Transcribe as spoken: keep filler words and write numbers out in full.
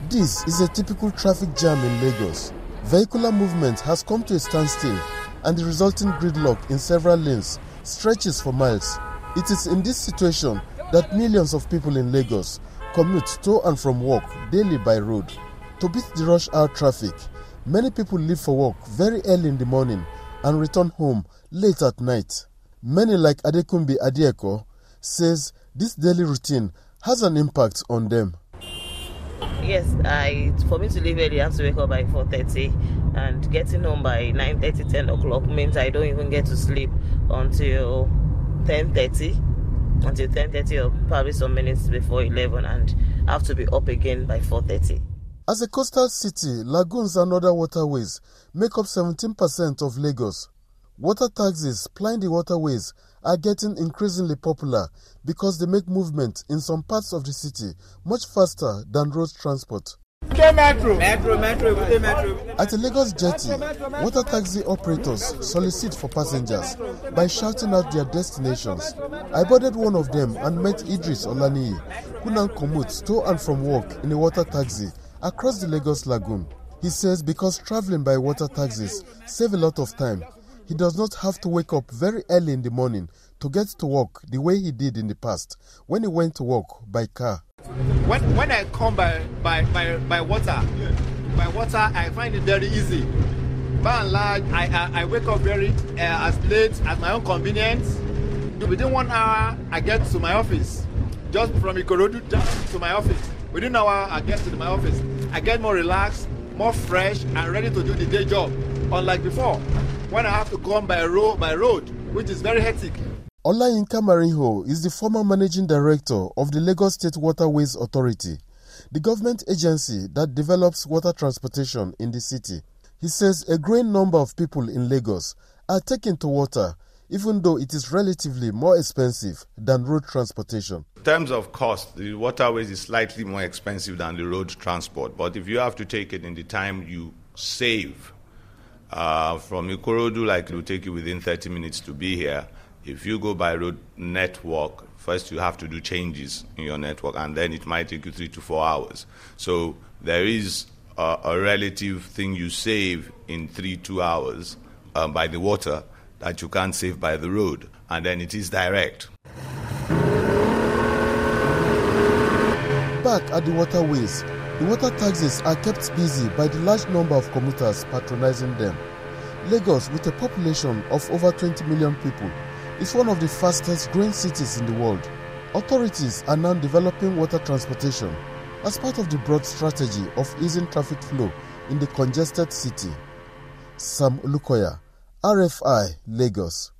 This is a typical traffic jam in Lagos. Vehicular movement has come to a standstill, and the resulting gridlock in several lanes stretches for miles. It is in this situation that millions of people in Lagos commute to and from work daily by road. To beat the rush hour traffic, many people leave for work very early in the morning and return home late at night. Many, like Adekunbi Adieko, says this daily routine has an impact on them. Yes, I for me to leave early, I have to wake up by four thirty, and getting home by nine thirty, ten o'clock means I don't even get to sleep until ten thirty, until ten thirty or probably some minutes before eleven, and I have to be up again by four thirty. As a coastal city, lagoons and other waterways make up seventeen percent of Lagos. Water taxis plying the waterways are getting increasingly popular because they make movement in some parts of the city much faster than road transport. Metro, metro, metro, metro. At the Lagos jetty, water taxi operators solicit for passengers by shouting out their destinations. I boarded one of them and met Idris Olaniyi, who now commutes to and from work in a water taxi across the Lagos Lagoon. He says because traveling by water taxis save a lot of time, he does not have to wake up very early in the morning to get to work the way he did in the past when he went to work by car. When when I come by by by, by water, by water I find it very easy. By and large, I I, I wake up very uh, as late at my own convenience. Within one hour, I get to my office. Just from Ikorodu just to my office. Within an hour, I get to my office. I get more relaxed, more fresh, and ready to do the day job. Unlike before, when I have to come by road, by road, which is very hectic. Olayinka Marinho is the former managing director of the Lagos State Waterways Authority, the government agency that develops water transportation in the city. He says a growing number of people in Lagos are taken to water, even though it is relatively more expensive than road transportation. In terms of cost, the waterways is slightly more expensive than the road transport, but if you have to take it in the time you save, Uh, from Ikorodu, like it will take you within thirty minutes to be here. If you go by road network, first you have to do changes in your network, and then it might take you three to four hours. So there is a, a relative thing you save in three, two hours uh, by the water that you can't save by the road, and then it is direct. Back at the waterways, the water taxis are kept busy by the large number of commuters patronizing them. Lagos, with a population of over twenty million people, is one of the fastest growing cities in the world. Authorities are now developing water transportation as part of the broad strategy of easing traffic flow in the congested city. Sam Olukoya, R F I, Lagos.